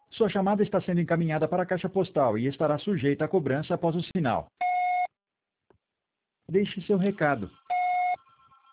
Sua chamada está sendo encaminhada para a caixa postal e estará sujeita a cobrança após o sinal. Deixe seu recado.